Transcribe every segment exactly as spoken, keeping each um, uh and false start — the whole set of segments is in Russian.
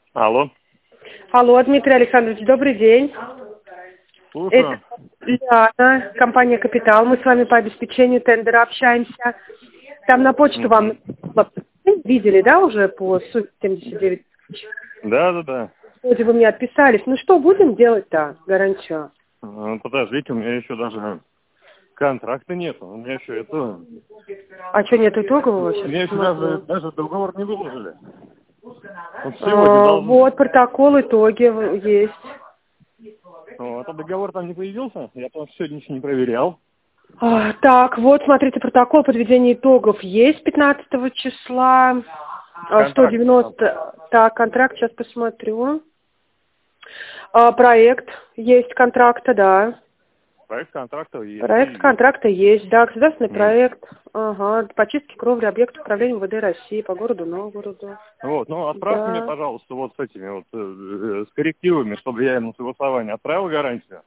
Алло. Алло, Дмитрий Александрович, добрый день. Слушаю. Это Лиана, компания «Капитал». Мы с вами по обеспечению тендера общаемся. Там на почту вам видели, да, уже по сумме семьдесят девять тысяч? Да, да, да. Вроде вы мне отписались. Ну что будем делать-то, гарантию? А, Подождите, у меня еще даже контракта нет. У меня еще это... А что, нет итогового У сейчас? меня еще даже, даже договор не выложили. Вот сегодня А, должны... вот, протокол, итоги есть. Вот, а договор там не появился? Я просто сегодня еще не проверял. А, так, вот, смотрите, протокол подведения итогов есть пятнадцатого числа. А, сто девяносто. Так, контракт, сейчас посмотрю. А, проект есть контракта, да. Проект контракта есть. Проект контракта есть, да, государственный Mm. проект. Ага, по чистке кровли объектов управления МВД России по городу Новгороду. Вот, ну отправьте Да. мне, пожалуйста, вот с этими вот, э, э, с коррективами, чтобы я им на согласование отправил гарантию.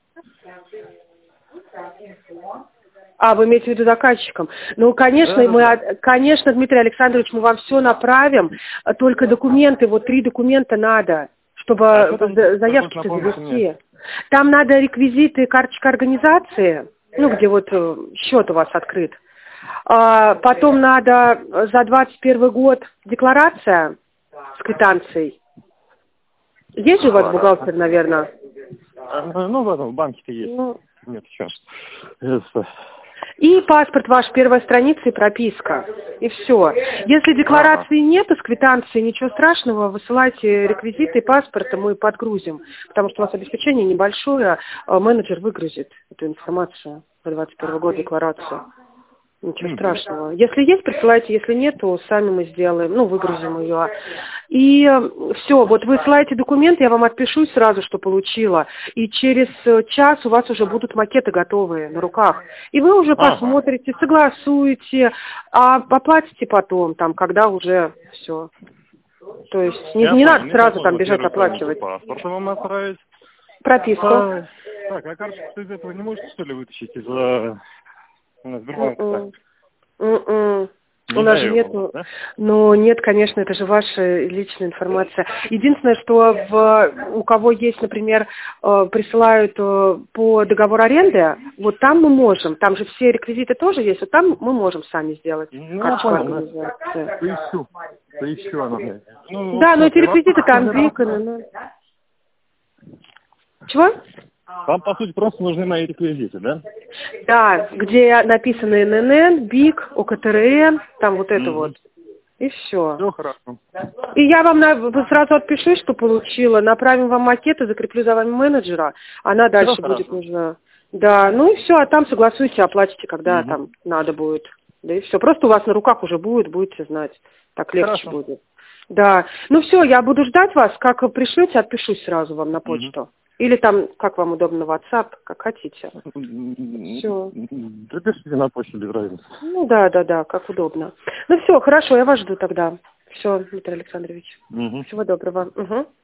А, вы имеете в виду заказчиком? Ну, конечно, Да, да, мы, да. от- конечно, Дмитрий Александрович, мы вам все направим, а только документы, вот три документа надо, чтобы А что там, за- заявки только напомните завести. мне? Там надо реквизиты, карточка организации, ну, где вот э, счет у вас открыт. А, потом надо за двадцать первый год декларация с квитанцией. Есть же у вас бухгалтер, наверное? А, ну, в этом в банке-то есть. Ну, Нет, еще. Это... и паспорт ваш, первая страница и прописка. И все. Если декларации Ага. нет, из квитанции ничего страшного, высылайте реквизиты паспорта, мы подгрузим. Потому что у вас обеспечение небольшое, а менеджер выгрузит эту информацию за двадцать первый год декларацию. Ничего Мгм. страшного. Если есть, присылайте, если нет, то сами мы сделаем, ну, выгрузим ее. И все, вот вы ссылаете документы, я вам отпишусь сразу, что получила. И через э, час у вас уже будут макеты готовые на руках. И вы уже Ага. посмотрите, согласуете, а оплатите потом, там, когда уже все. То есть не, Я не понял. надо Мне сразу сейчас там нужно бежать первую страницу оплачивать. паспорта вам отправить. Прописку. А, так, а карточку из этого не можете, что ли, вытащить из э, Сбербанка? М-м. М-м. У Не нас же дает он, нету, да? ну нет, конечно, это же ваша личная информация. Единственное, что в, у кого есть, например, э, присылают э, по договору аренды, вот там мы можем, там же все реквизиты тоже есть, вот там мы можем сами сделать Ну, я карточку понял, да. организации. Поищу. Поищу оно мне. Ну, в Да, но общем, эти я вам- реквизиты там выканы. Ну. Чего? Вам, по сути, просто нужны мои реквизиты, да? Да, где написано эн эн эн, БИК, о ка тэ эр эн, там вот это вот. И все. Все хорошо. И я вам на, сразу отпишу, что получила, направим вам макеты, закреплю за вами менеджера, она дальше Всё будет хорошо. нужна. Да, ну и все, а там согласуйте, оплатите, когда Мгм. там надо будет. Да и все. Просто у вас на руках уже будет, будете знать. Так легче Хорошо. будет. Да. Ну все, я буду ждать вас. Как вы пришлете, отпишусь сразу вам на Мгм. почту. Или там, как вам удобно, WhatsApp, как хотите. Все. Да пишите на почту без разницы. Ну да, да, да, как удобно. Ну все, хорошо, я вас жду тогда. Все, Дмитрий Александрович. Мгм. Всего доброго. Угу.